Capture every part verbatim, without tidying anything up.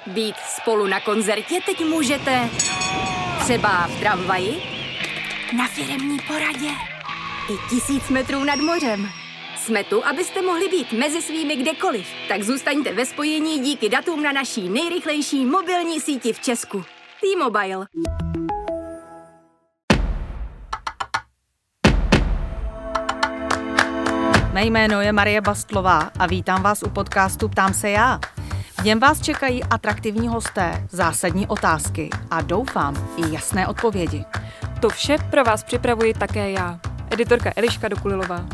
Být spolu na koncertě teď můžete třeba v tramvaji, na firemní poradě i tisíc metrů nad mořem. Jsme tu, abyste mohli být mezi svými kdekoliv. Tak zůstaňte ve spojení díky datům na naší nejrychlejší mobilní síti v Česku. T-Mobile. Mé jméno je Marie Bastlová a vítám vás u podcastu Ptám se já. V něm vás čekají atraktivní hosté, zásadní otázky a doufám i jasné odpovědi. To vše pro vás připravuji také já, editorka Eliška Dokulilová.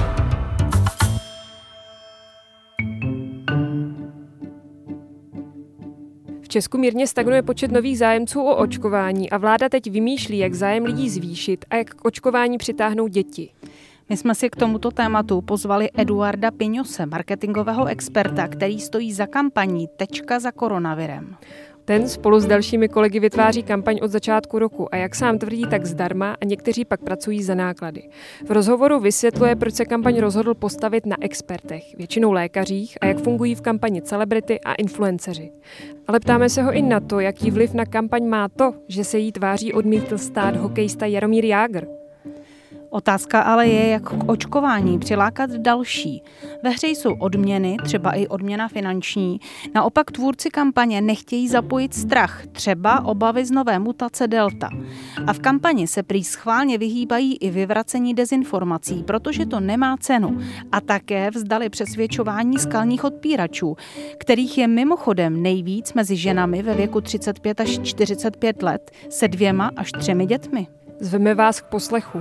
V Česku mírně stagnuje počet nových zájemců o očkování a vláda teď vymýšlí, jak zájem lidí zvýšit a jak k očkování přitáhnout děti. My jsme si k tomuto tématu pozvali Eduarda Piñose, marketingového experta, který stojí za kampaní Tečka za koronavirem. Ten spolu s dalšími kolegy vytváří kampaň od začátku roku a jak sám tvrdí, tak zdarma a někteří pak pracují za náklady. V rozhovoru vysvětluje, proč se kampaň rozhodl postavit na expertech, většinou lékařích, a jak fungují v kampani celebrity a influenceři. Ale ptáme se ho i na to, jaký vliv na kampaň má to, že se jí tváří odmítl stát hokejista Jaromír Jágr. Otázka ale je, jak k očkování přilákat další. Ve hře jsou odměny, třeba i odměna finanční. Naopak tvůrci kampaně nechtějí zapojit strach, třeba obavy z nové mutace Delta. A v kampani se prý schválně vyhýbají i vyvracení dezinformací, protože to nemá cenu. A také vzdali přesvědčování skalních odpíračů, kterých je mimochodem nejvíc mezi ženami ve věku třicet pět až čtyřicet pět let se dvěma až třemi dětmi. Zveme vás k poslechu.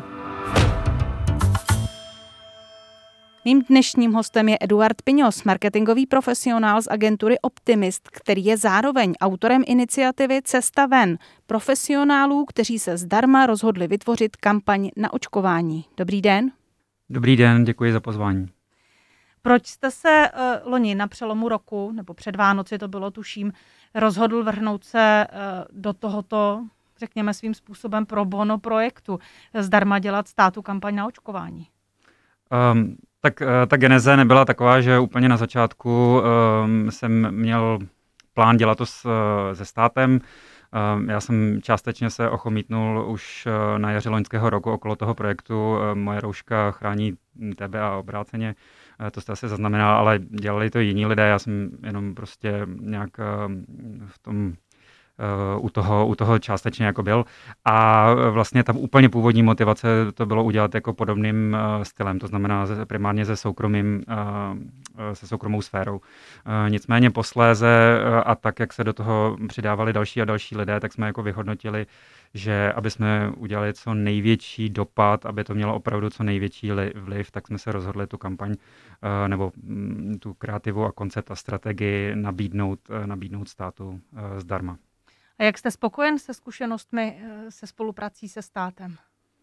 Mým dnešním hostem je Eduard Piños, marketingový profesionál z agentury Optimist, který je zároveň autorem iniciativy Cesta ven, profesionálů, kteří se zdarma rozhodli vytvořit kampaň na očkování. Dobrý den. Dobrý den, děkuji za pozvání. Proč jste se uh, loni na přelomu roku, nebo před Vánoci to bylo, tuším, rozhodl vrhnout se uh, do tohoto, řekněme svým způsobem, pro bono projektu, zdarma dělat státu kampaň na očkování? Um, tak ta geneze nebyla taková, že úplně na začátku um, jsem měl plán dělat to s, se státem. Um, já jsem částečně se ochomítnul už uh, na jaře loňského roku okolo toho projektu uh, Moje rouška chrání tebe a obráceně. Uh, to jste asi zaznamenal, ale dělali to jiní lidé. Já jsem jenom prostě nějak uh, v tom Uh, u toho, u toho částečně jako byl. A vlastně tam úplně původní motivace to bylo udělat jako podobným uh, stylem, to znamená ze, primárně se soukromým, uh, se soukromou sférou. Uh, nicméně posléze uh, a tak, jak se do toho přidávali další a další lidé, tak jsme jako vyhodnotili, že aby jsme udělali co největší dopad, aby to mělo opravdu co největší li, vliv, tak jsme se rozhodli tu kampaň uh, nebo mm, tu kreativu a koncept a strategii nabídnout, uh, nabídnout státu uh, zdarma. A jak jste spokojen se zkušenostmi, se spoluprací se státem?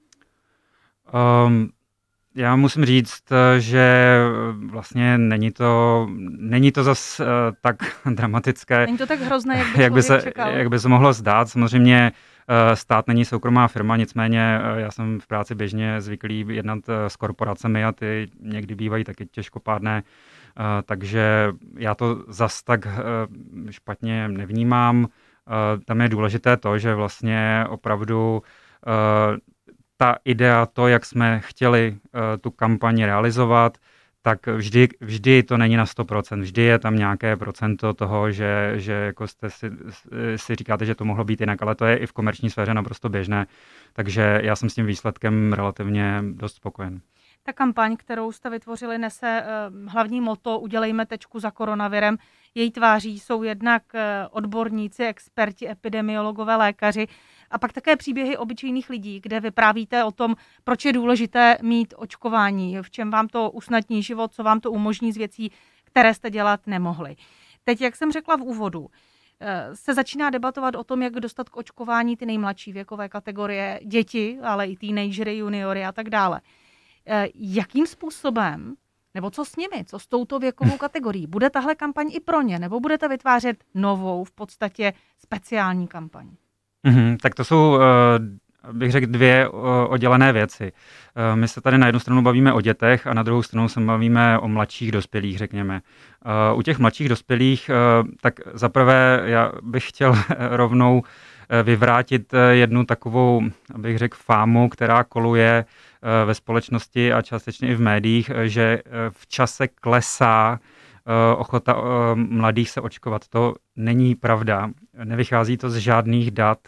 Um, já musím říct, že vlastně není to, není to zas uh, tak dramatické. Není to tak hrozné, jak by, jak by se, čekal? Jak by se mohlo zdát. Samozřejmě uh, stát není soukromá firma, nicméně uh, já jsem v práci běžně zvyklý jednat uh, s korporacemi a ty někdy bývají taky těžkopádné. Uh, takže já to zas tak uh, špatně nevnímám. Uh, tam je důležité to, že vlastně opravdu uh, ta idea, to, jak jsme chtěli uh, tu kampaň realizovat, tak vždy, vždy to není na sto procent. Vždy je tam nějaké procento toho, že, že jako jste si, si říkáte, že to mohlo být jinak, ale to je i v komerční sféře naprosto běžné. Takže já jsem s tím výsledkem relativně dost spokojen. Ta kampaň, kterou jste vytvořili, nese uh, hlavní motto Udělejme tečku za koronavirem. Její tváří jsou jednak uh, odborníci, experti, epidemiologové, lékaři a pak také příběhy obyčejných lidí, kde vyprávíte o tom, proč je důležité mít očkování, v čem vám to usnadní život, co vám to umožní z věcí, které jste dělat nemohli. Teď, jak jsem řekla v úvodu, uh, se začíná debatovat o tom, jak dostat k očkování ty nejmladší věkové kategorie, děti, ale i teenagery, juniory a tak dále. Jakým způsobem, nebo co s nimi, co s touto věkovou kategorií? Bude tahle kampaň i pro ně, nebo budete vytvářet novou, v podstatě speciální kampaň? Mm-hmm, tak to jsou uh, bych řekl, dvě oddělené věci. My se tady na jednu stranu bavíme o dětech a na druhou stranu se bavíme o mladších dospělých, řekněme. U těch mladších dospělých, tak zaprvé já bych chtěl rovnou vyvrátit jednu takovou, bych řekl, fámu, která koluje ve společnosti a částečně i v médiích, že v čase klesá ochota mladých se očkovat. To není pravda. Nevychází to z žádných dat.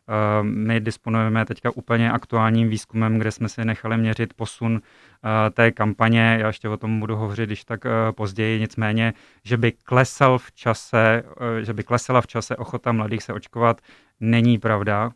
My disponujeme teďka úplně aktuálním výzkumem, kde jsme si nechali měřit posun té kampaně. Já ještě o tom budu hovořit, když tak později. Nicméně, že by klesal v čase, že by klesala v čase ochota mladých se očkovat, není pravda.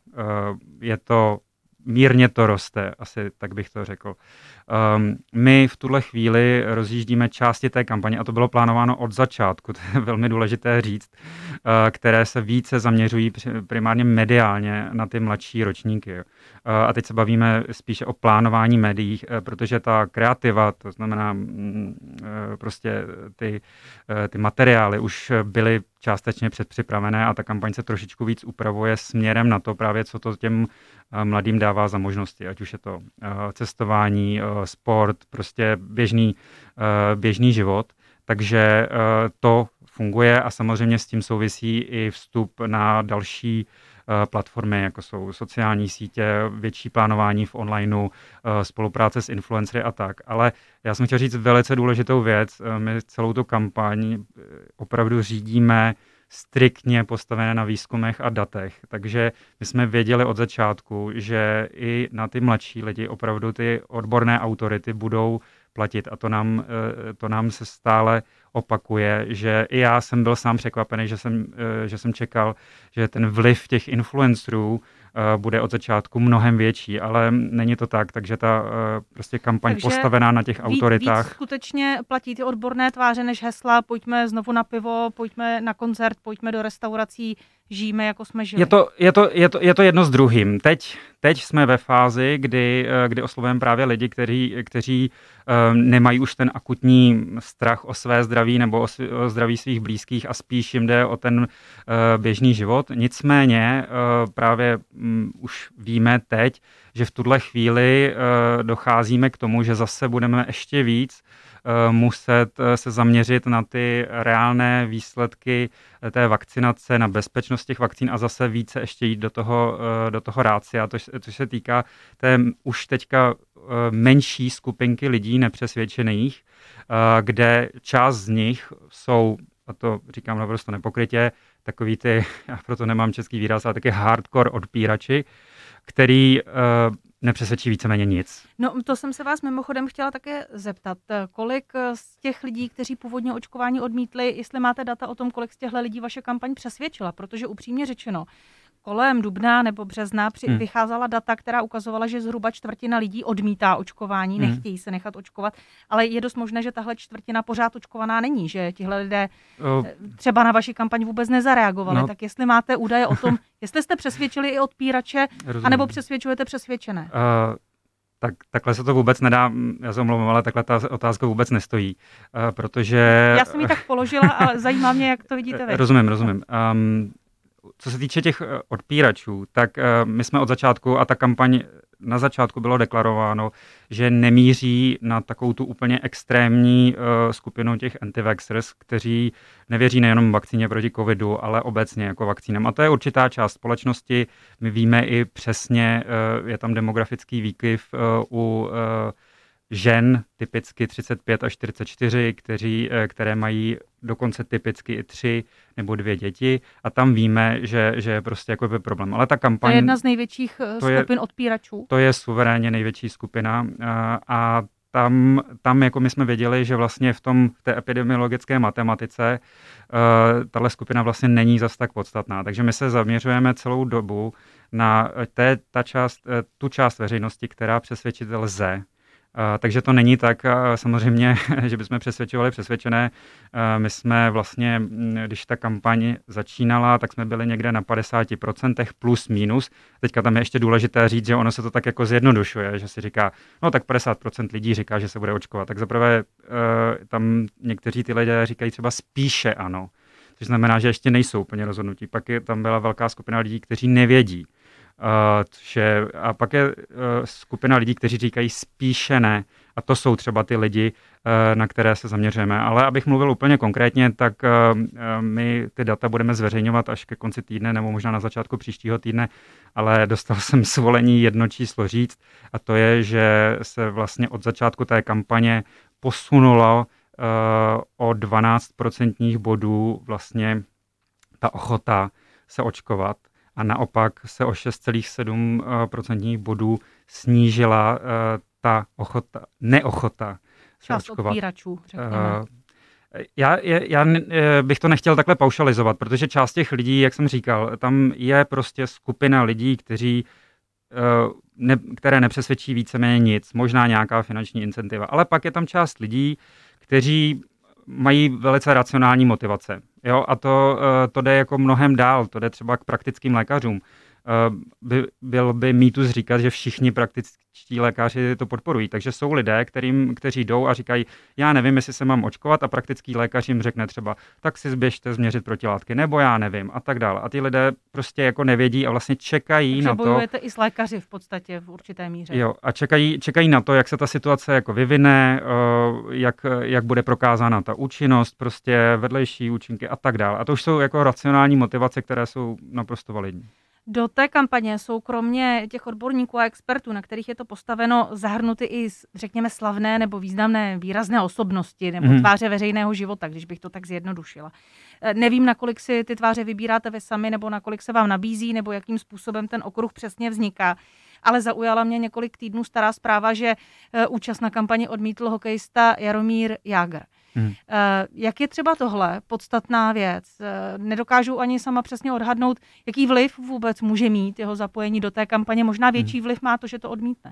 Je to mírně to roste, asi tak bych to řekl. Um, my v tuhle chvíli rozjíždíme části té kampaně, a to bylo plánováno od začátku, to je velmi důležité říct, uh, které se více zaměřují primárně mediálně na ty mladší ročníky. Uh, a teď se bavíme spíše o plánování médií, uh, protože ta kreativa, to znamená mm, uh, prostě ty, uh, ty materiály už byly částečně předpřipravené a ta kampaň se trošičku víc upravuje směrem na to právě, co to těm mladým dává za možnosti, ať už je to cestování, sport, prostě běžný, běžný život. Takže to funguje a samozřejmě s tím souvisí i vstup na další platformy, jako jsou sociální sítě, větší plánování v onlineu, spolupráce s influencery a tak. Ale já jsem chtěl říct velice důležitou věc. My celou tu kampaň opravdu řídíme striktně postavené na výzkumech a datech. Takže my jsme věděli od začátku, že i na ty mladší lidi opravdu ty odborné autority budou platit. A to nám, to nám se stále opakuje, že i já jsem byl sám překvapený, že jsem, že jsem čekal, že ten vliv těch influencerů bude od začátku mnohem větší, ale není to tak, takže ta prostě kampaň takže postavená na těch víc, autoritách. Víc skutečně platí ty odborné tváře než hesla, pojďme znovu na pivo, pojďme na koncert, pojďme do restaurací, žijeme, jako jsme žili. Je to, je to, je to, je to jedno s druhým. Teď, teď jsme ve fázi, kdy, kdy oslovujeme právě lidi, kteří, kteří um, nemají už ten akutní strach o své zdraví nebo o, sv- o zdraví svých blízkých a spíš jim jde o ten uh, běžný život. Nicméně uh, právě um, už víme teď, že v tuhle chvíli uh, docházíme k tomu, že zase budeme ještě víc muset se zaměřit na ty reálné výsledky té vakcinace, na bezpečnost těch vakcín a zase více ještě jít do toho, do toho rácia, to, to se týká té už teďka menší skupinky lidí nepřesvědčených, kde část z nich jsou, a to říkám naprosto nepokrytě, takový ty, já proto nemám český výraz, ale taky hardcore odpírači, který uh, nepřesvědčí víceméně nic. No to jsem se vás mimochodem chtěla také zeptat. Kolik z těch lidí, kteří původně očkování odmítli, jestli máte data o tom, kolik z těchto lidí vaše kampaň přesvědčila? Protože upřímně řečeno, kolem dubna nebo března při, hmm. vycházela data, která ukazovala, že zhruba čtvrtina lidí odmítá očkování, hmm. nechtějí se nechat očkovat, ale je dost možné, že tahle čtvrtina pořád očkovaná není, že tihle lidé oh. třeba na vaši kampaň vůbec nezareagovali. No. Tak jestli máte údaje o tom, jestli jste přesvědčili i odpírače, Rozumím. anebo přesvědčujete přesvědčené? Uh, tak, takhle se to vůbec nedá, já se omlouvám, ale takhle ta otázka vůbec nestojí, uh, protože... Já jsem ji tak položila, ale zajímá mě, jak to vidíte vy. Rozumím, rozumím. Um, Co se týče těch odpíračů, tak my jsme od začátku, a ta kampaň na začátku bylo deklarováno, že nemíří na takovou tu úplně extrémní skupinu těch anti-vaxxers, kteří nevěří nejenom vakcíně proti covidu, ale obecně jako vakcínám. A to je určitá část společnosti. My víme i přesně, je tam demografický výkyv u žen, typicky třicet pět až čtyřicet čtyři, kteří, které mají dokonce typicky i tři nebo dvě děti a tam víme, že, že je prostě jako by problém. Ale ta kampaň... To je jedna z největších skupin je, odpíračů. To je suverénně největší skupina a, a tam, tam jako my jsme věděli, že vlastně v tom v té epidemiologické matematice uh, tahle skupina vlastně není zas tak podstatná. Takže my se zaměřujeme celou dobu na té, ta část, tu část veřejnosti, která přesvědčit lze. Uh, takže to není tak uh, samozřejmě, že bychom přesvědčovali přesvědčené. Uh, my jsme vlastně, když ta kampaň začínala, tak jsme byli někde na padesát procent plus minus. Teďka tam je ještě důležité říct, že ono se to tak jako zjednodušuje, že si říká, no tak padesát procent lidí říká, že se bude očkovat. Tak zaprvé uh, tam někteří ty lidé říkají třeba spíše ano. Což znamená, že ještě nejsou úplně rozhodnutí. Pak je, tam byla velká skupina lidí, kteří nevědí. což je, a pak je uh, skupina lidí, kteří říkají spíše ne. A to jsou třeba ty lidi, uh, na které se zaměřujeme. Ale abych mluvil úplně konkrétně, tak uh, my ty data budeme zveřejňovat až ke konci týdne nebo možná na začátku příštího týdne, ale dostal jsem svolení jedno číslo říct a to je, že se vlastně od začátku té kampaně posunulo uh, o dvanáct procentních bodů vlastně ta ochota se očkovat a naopak se o šest celá sedm procentních bodů snížila uh, ta ochota, neochota se část očkovat. Odpíračů, řekněme. Uh, já, já bych to nechtěl takhle paušalizovat, protože část těch lidí, jak jsem říkal, tam je prostě skupina lidí, kteří, uh, ne, které nepřesvědčí víceméně nic, možná nějaká finanční incentiva, ale pak je tam část lidí, kteří mají velice racionální motivace. Jo? A to, to jde jako mnohem dál, to jde třeba k praktickým lékařům. By, byl by mýtus říkat, že všichni praktičtí lékaři to podporují. Takže jsou lidé, kterým, kteří jdou a říkají, já nevím, jestli se mám očkovat a praktický lékař jim řekne třeba, tak si zběžte změřit protilátky, nebo já nevím a tak dále. A ty lidé prostě jako nevědí a vlastně čekají Takže na to. bojujete i s lékaři v podstatě v určité míře. Jo, a čekají, čekají na to, jak se ta situace jako vyvine, jak, jak bude prokázána ta účinnost, prostě vedlejší účinky a tak dále. A to už jsou jako racionální motivace, které jsou naprosto validní. Do té kampaně jsou kromě těch odborníků a expertů, na kterých je to postaveno, zahrnuty i, řekněme, slavné nebo významné výrazné osobnosti nebo mm. tváře veřejného života, když bych to tak zjednodušila. Nevím, nakolik si ty tváře vybíráte vy sami, nebo nakolik se vám nabízí, nebo jakým způsobem ten okruh přesně vzniká. Ale zaujala mě několik týdnů stará zpráva, že účast na kampani odmítl hokejista Jaromír Jágr. Hmm. Jak je třeba tohle podstatná věc? Nedokážu ani sama přesně odhadnout, jaký vliv vůbec může mít jeho zapojení do té kampaně. Možná větší vliv má to, že to odmítne.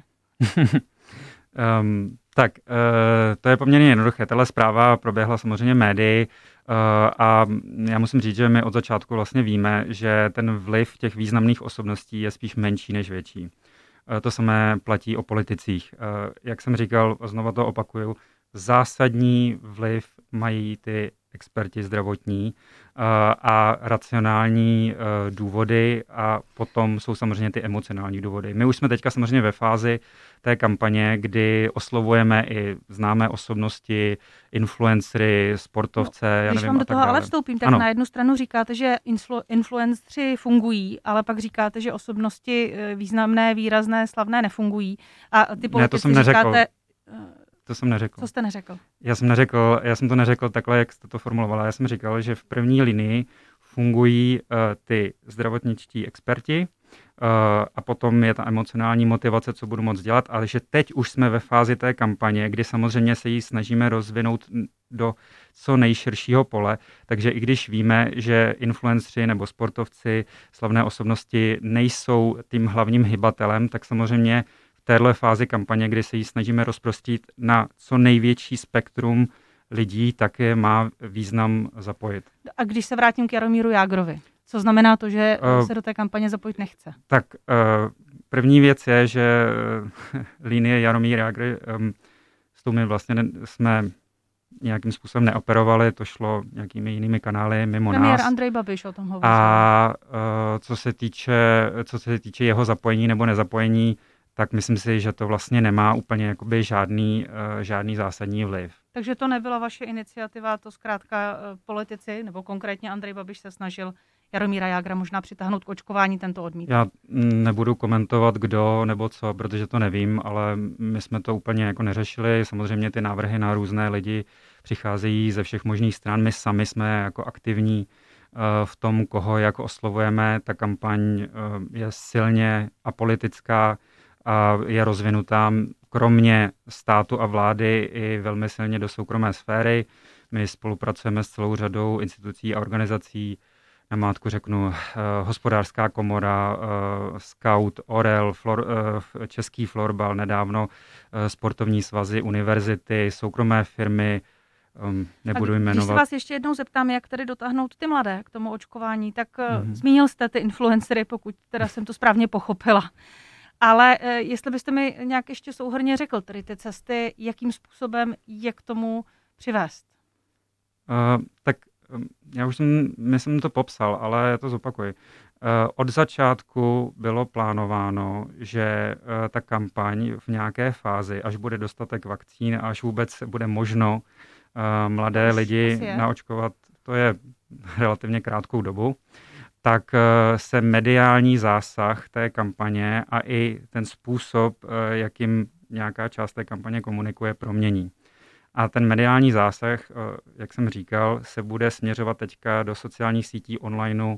um, tak, uh, to je poměrně jednoduché. Tahle zpráva proběhla samozřejmě médii uh, a já musím říct, že my od začátku vlastně víme, že ten vliv těch významných osobností je spíš menší než větší. Uh, to samé platí o politicích. Uh, jak jsem říkal, znova to opakuju, zásadní vliv mají ty experti zdravotní uh, a racionální uh, důvody a potom jsou samozřejmě ty emocionální důvody. My už jsme teďka samozřejmě ve fázi té kampaně, kdy oslovujeme i známé osobnosti, influencery, sportovce, no, já když nevím, vám do toho ale ale vstoupím, tak ano. Na jednu stranu říkáte, že influ, influenceři fungují, ale pak říkáte, že osobnosti významné, výrazné, slavné nefungují. A ty politici ne, to jsem neřekl. říkáte... To jsem neřekl. Co jste neřekl? Já jsem neřekl, já jsem to neřekl takhle, jak jste to formulovala. Já jsem říkal, že v první linii fungují uh, ty zdravotničtí experti uh, a potom je ta emocionální motivace, co budu moct dělat, ale že teď už jsme ve fázi té kampaně, kdy samozřejmě se ji snažíme rozvinout do co nejširšího pole, takže i když víme, že influenceri nebo sportovci, slavné osobnosti nejsou tím hlavním hybatelem, tak samozřejmě téhle fázi kampaně, kdy se ji snažíme rozprostít na co největší spektrum lidí, tak je má význam zapojit. A když se vrátím k Jaromíru Jágrovi, co znamená to, že uh, se do té kampaně zapojit nechce? Tak uh, první věc je, že linie Jaromír Jágr, um, s tou my vlastně ne, jsme nějakým způsobem neoperovali, to šlo nějakými jinými kanály mimo Premiér nás. Premiér Andrej Babiš o tom hovořil. A uh, co se týče, co se týče jeho zapojení nebo nezapojení, tak myslím si, že to vlastně nemá úplně jakoby žádný, uh, žádný zásadní vliv. Takže to nebyla vaše iniciativa, to zkrátka uh, politici, nebo konkrétně Andrej Babiš se snažil Jaromíra Jágra možná přitáhnout k očkování, tento odmítl. Já nebudu komentovat kdo nebo co, protože to nevím, ale my jsme to úplně jako neřešili. Samozřejmě ty návrhy na různé lidi přicházejí ze všech možných stran. My sami jsme jako aktivní uh, v tom, koho jak oslovujeme. Ta kampaň uh, je silně apolitická, a je rozvinutá kromě státu a vlády i velmi silně do soukromé sféry. My spolupracujeme s celou řadou institucí a organizací, namátku řeknu uh, Hospodářská komora, uh, Scout, Orel, Flor, uh, Český florbal, nedávno uh, sportovní svazy, univerzity, soukromé firmy, um, nebudu jmenovat. Když se vás ještě jednou zeptám, jak tedy dotáhnout ty mladé k tomu očkování, tak uh, mm-hmm. zmínil jste ty influencery, pokud teda jsem to správně pochopila. Ale e, jestli byste mi nějak ještě souhrnně řekl, tedy ty cesty, jakým způsobem je k tomu přivést? Uh, tak já už jsem, myslím, to popsal, ale já to zopakuji. Od začátku bylo plánováno, že ta kampaň v nějaké fázi, až bude dostatek vakcín, až vůbec bude možno mladé lidi naočkovat, to je relativně krátkou dobu, tak se mediální zásah té kampaně a i ten způsob, jakým nějaká část té kampaně komunikuje, promění. A ten mediální zásah, jak jsem říkal, se bude směřovat teďka do sociálních sítí onlineu,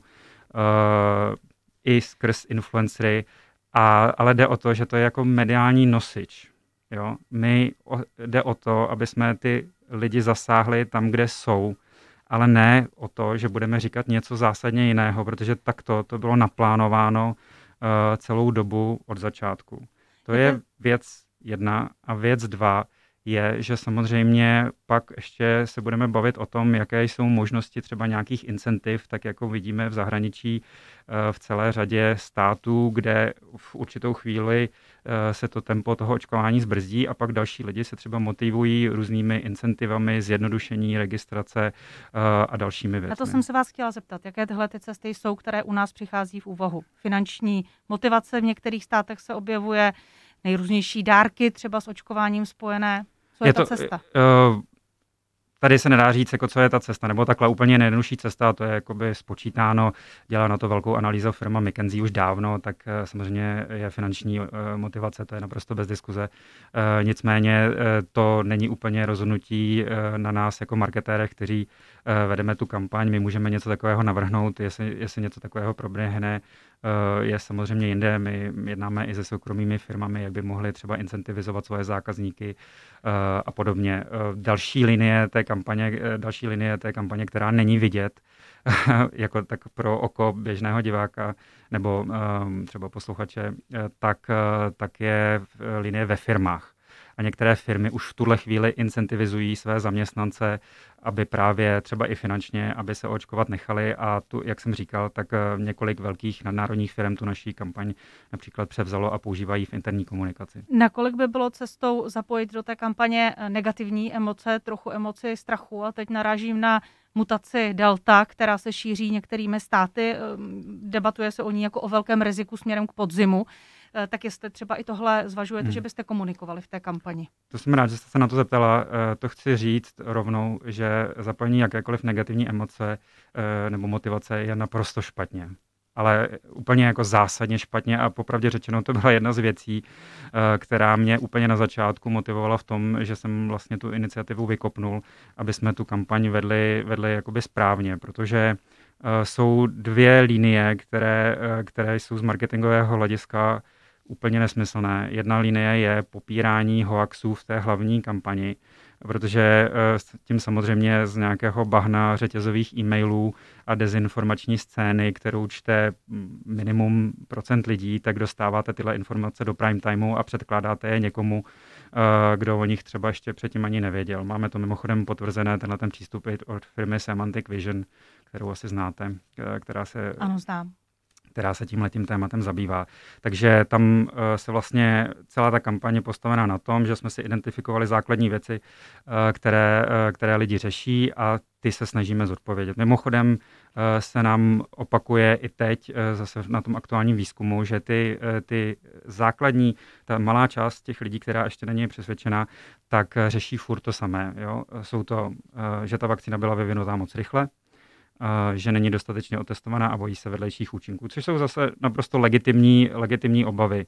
Uh, i skrz influencery, a, ale jde o to, že to je jako mediální nosič. Jo? My o, jde o to, aby jsme ty lidi zasáhli tam, kde jsou, ale ne o to, že budeme říkat něco zásadně jiného, protože takto to bylo naplánováno uh, celou dobu od začátku. To je věc jedna. A věc dva je, že samozřejmě pak ještě se budeme bavit o tom, jaké jsou možnosti třeba nějakých incentiv, tak jako vidíme v zahraničí v celé řadě států, kde v určitou chvíli se to tempo toho očkování zbrzdí a pak další lidi se třeba motivují různými incentivami, zjednodušení registrace a dalšími věcmi. A to jsem se vás chtěla zeptat, jaké tyhle ty cesty jsou, které u nás přichází v úvahu. Finanční motivace v některých státech se objevuje, nejrůznější dárky třeba s očkováním spojené. Co je, je ta to, cesta? Uh, tady se nedá říct, jako co je ta cesta, nebo takhle úplně nejjednodušší cesta, to je jakoby spočítáno, dělá na to velkou analýzu firma McKinsey už dávno, tak uh, samozřejmě je finanční uh, motivace, to je naprosto bez diskuze. Uh, nicméně uh, to není úplně rozhodnutí uh, na nás jako marketérech, kteří uh, vedeme tu kampaň, my můžeme něco takového navrhnout, jestli, jestli něco takového proběhne, je samozřejmě jinde. My jednáme i se soukromými firmami, jak by mohli třeba incentivizovat svoje zákazníky a podobně. Další linie té kampaně, další linie té kampaně, která není vidět, jako tak pro oko běžného diváka nebo třeba posluchače, tak, tak je linie ve firmách. A některé firmy už v tuhle chvíli incentivizují své zaměstnance, aby právě třeba i finančně, aby se očkovat nechali, a tu, jak jsem říkal, tak několik velkých nadnárodních firm tu naší kampaň například převzalo a používají v interní komunikaci. Nakolik by bylo cestou zapojit do té kampaně negativní emoce, trochu emoci strachu, a teď narážím na mutaci Delta, která se šíří některými státy, debatuje se o ní jako o velkém riziku směrem k podzimu. Tak jestli třeba i tohle zvažujete, hmm. že byste komunikovali v té kampani? To jsem rád, že jste se na to zeptala. To chci říct rovnou, že zapojení jakékoliv negativní emoce nebo motivace je naprosto špatně. Ale úplně jako zásadně špatně, a popravdě řečeno to byla jedna z věcí, která mě úplně na začátku motivovala v tom, že jsem vlastně tu iniciativu vykopnul, aby jsme tu kampaň vedli, vedli jakoby správně, protože jsou dvě linie, které, které jsou z marketingového hlediska úplně nesmyslné. Jedna linie je popírání hoaxů v té hlavní kampani, protože tím samozřejmě z nějakého bahna řetězových e-mailů a dezinformační scény, kterou čte minimum procent lidí, tak dostáváte tyhle informace do prime timeu a předkládáte je někomu, kdo o nich třeba ještě předtím ani nevěděl. Máme to mimochodem potvrzené, tenhle ten přístup od firmy Semantic Vision, kterou asi znáte, která se... Ano, znám. která se tímhletím tématem zabývá. Takže tam uh, se vlastně celá ta kampaň je postavená na tom, že jsme si identifikovali základní věci, uh, které, uh, které lidi řeší, a ty se snažíme zodpovědět. Mimochodem uh, se nám opakuje i teď uh, zase na tom aktuálním výzkumu, že ty, uh, ty základní, ta malá část těch lidí, která ještě není přesvědčená, tak uh, řeší furt to samé. Jo? Jsou to, uh, že ta vakcína byla vyvinutá moc rychle, že není dostatečně otestovaná a bojí se vedlejších účinků, což jsou zase naprosto legitimní, legitimní obavy.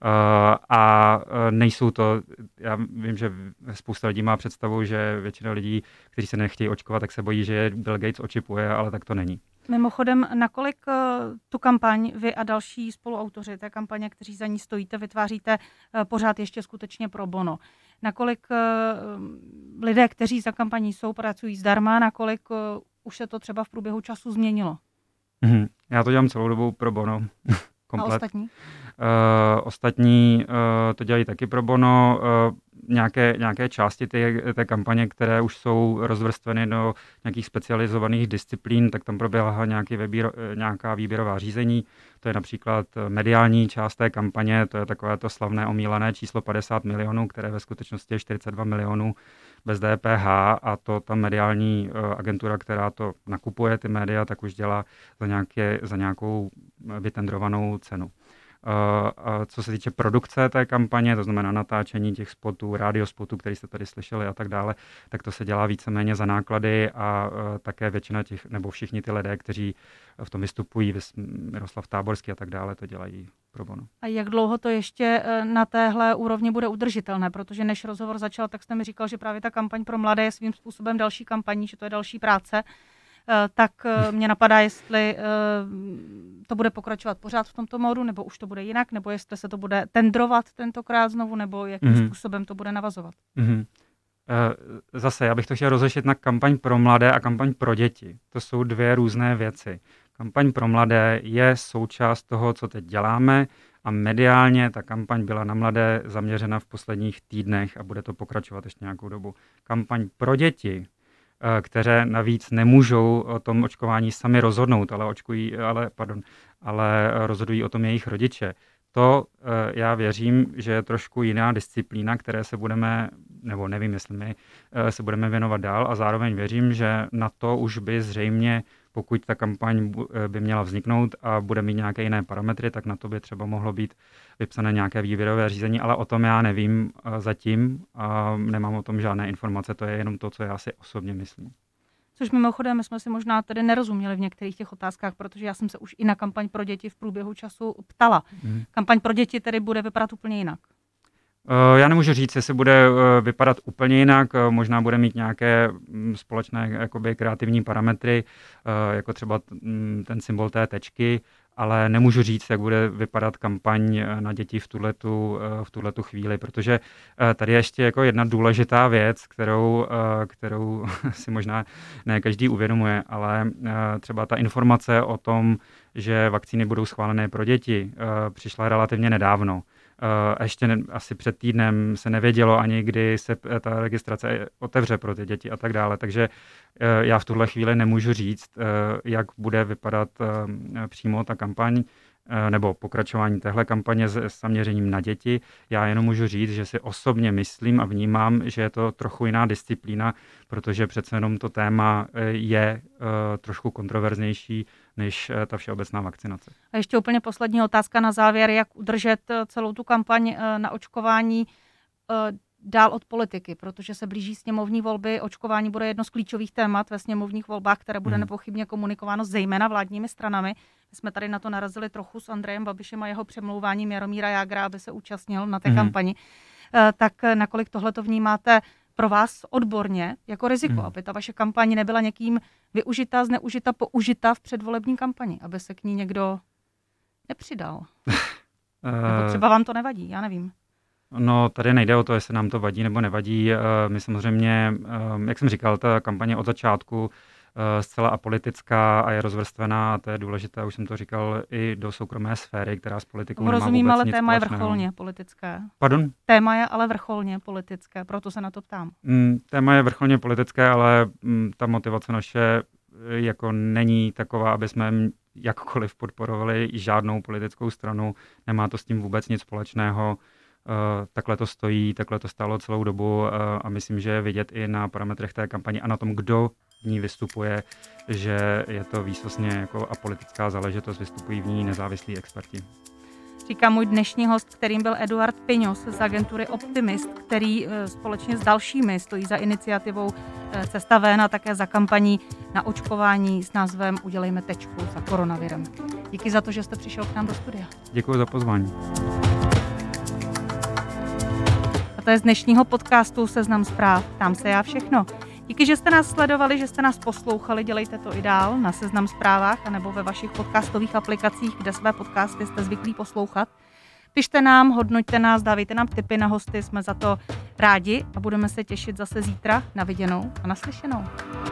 A nejsou to, já vím, že spousta lidí má představu, že většina lidí, kteří se nechtějí očkovat, tak se bojí, že je Bill Gates očipuje, ale tak to není. Mimochodem, nakolik tu kampaň vy a další spoluautoři té kampaně, kteří za ní stojíte, vytváříte pořád ještě skutečně pro bono? Nakolik lidé, kteří za kampaní jsou, pracují zdarma, nakolik už se to třeba v průběhu času změnilo? Mm-hmm. Já to dělám celou dobu pro bono. Komplet. A ostatní? Uh, ostatní uh, to dělají taky pro bono. Uh, nějaké, nějaké části té, té kampaně, které už jsou rozvrstveny do nějakých specializovaných disciplín, tak tam proběhla nějaký vybír, nějaká výběrová řízení. To je například mediální část té kampaně, to je takové to slavné omílané číslo padesát milionů, které ve skutečnosti je čtyřicet dva milionů bez D P H, a to ta mediální agentura, která to nakupuje, ty média, tak už dělá za, nějaké, za nějakou vytendrovanou cenu. A co se týče produkce té kampaně, to znamená natáčení těch spotů, radiospotů, který jste tady slyšeli a tak dále, tak to se dělá víceméně za náklady a také většina těch, nebo všichni ty lidé, kteří v tom vystupují, Miroslav Táborský a tak dále, to dělají pro bono. A jak dlouho to ještě na téhle úrovni bude udržitelné? Protože než rozhovor začal, tak jste mi říkal, že právě ta kampaň pro mladé je svým způsobem další kampaní, že to je další práce. Tak mě napadá, jestli to bude pokračovat pořád v tomto módu, nebo už to bude jinak, nebo jestli se to bude tendrovat tentokrát znovu, nebo jakým mm-hmm. způsobem to bude navazovat. Mm-hmm. Zase, já bych to chtěl rozlišit na kampaň pro mladé a kampaň pro děti. To jsou dvě různé věci. Kampaň pro mladé je součást toho, co teď děláme, a mediálně ta kampaň byla na mladé zaměřena v posledních týdnech a bude to pokračovat ještě nějakou dobu. Kampaň pro děti, které navíc nemůžou o tom očkování sami rozhodnout, ale, očkují, ale, pardon, ale rozhodují o tom jejich rodiče. To já věřím, že je trošku jiná disciplína, které se budeme, nebo nevím, jestli my se budeme věnovat dál, a zároveň věřím, že na to už by zřejmě, pokud ta kampaň by měla vzniknout a bude mít nějaké jiné parametry, tak na to by třeba mohlo být vypsané nějaké výběrové řízení, ale o tom já nevím zatím a nemám o tom žádné informace, to je jenom to, co já si osobně myslím. Což mimochodem, my jsme si možná tedy nerozuměli v některých těch otázkách, protože já jsem se už i na kampaň pro děti v průběhu času ptala. Hmm. Kampaň pro děti tedy bude vypadat úplně jinak. Já nemůžu říct, jestli bude vypadat úplně jinak, možná bude mít nějaké společné jakoby kreativní parametry, jako třeba ten symbol té tečky, ale nemůžu říct, jak bude vypadat kampaň na děti v tuhletu, v tuhletu chvíli, protože tady je ještě jako jedna důležitá věc, kterou, kterou si možná ne každý uvědomuje, ale třeba ta informace o tom, že vakcíny budou schválené pro děti, přišla relativně nedávno. Uh, ještě ne, asi před týdnem se nevědělo ani, kdy se ta registrace otevře pro ty děti a tak dále. Takže uh, já v tuhle chvíli nemůžu říct, uh, jak bude vypadat uh, přímo ta kampaň uh, nebo pokračování téhle kampaně s zaměřením na děti. Já jenom můžu říct, že si osobně myslím a vnímám, že je to trochu jiná disciplína, protože přece jenom to téma je uh, trošku kontroverznější než ta všeobecná vakcinace. A ještě úplně poslední otázka na závěr, jak udržet celou tu kampaň na očkování dál od politiky, protože se blíží sněmovní volby, očkování bude jedno z klíčových témat ve sněmovních volbách, které bude hmm. nepochybně komunikováno zejména vládními stranami. My jsme tady na to narazili trochu s Andrejem Babišem a jeho přemlouváním Jaromíra Jágra, aby se účastnil na té hmm. kampani. Tak nakolik tohle to vnímáte pro vás odborně jako riziko, hmm. aby ta vaše kampaň nebyla někým využita, zneužita, použita v předvolební kampani, aby se k ní někdo nepřidal? Nebo třeba vám to nevadí, já nevím. No, tady nejde o to, jestli nám to vadí nebo nevadí. My samozřejmě, jak jsem říkal, ta kampaně od začátku zcela apolitická a je rozvrstvená, a to je důležité, už jsem to říkal, i do soukromé sféry, která s politikou nemá rozumím, vůbec ale nic téma je společného. vrcholně politické. Pardon? Téma je ale vrcholně politické, proto se na to ptám. Mm, téma je vrcholně politické, ale mm, ta motivace naše jako není taková, aby jsme jakkoliv podporovali žádnou politickou stranu, nemá to s tím vůbec nic společného. Uh, takhle to stojí, takhle to stálo celou dobu uh, a myslím, že je vidět i na parametrech té kampaně a na tom, kdo v ní vystupuje, že je to výsostně jako apolitická záležitost, vystupují v ní nezávislí experti. Říká můj dnešní host, kterým byl Eduard Piňos z agentury Optimist, který uh, společně s dalšími stojí za iniciativou uh, Cesta ven a také za kampaní na očkování s názvem Udělejme tečku za koronavirem. Díky za to, že jste přišel k nám do studia. Děkuji za pozvání. To je z dnešního podcastu Seznam zpráv. Tam se já všechno. Díky, že jste nás sledovali, že jste nás poslouchali, dělejte to i dál na Seznam zprávách anebo ve vašich podcastových aplikacích, kde své podcasty jste zvyklí poslouchat. Pište nám, hodnoťte nás, dávejte nám tipy na hosty, jsme za to rádi a budeme se těšit zase zítra. Na viděnou a naslyšenou.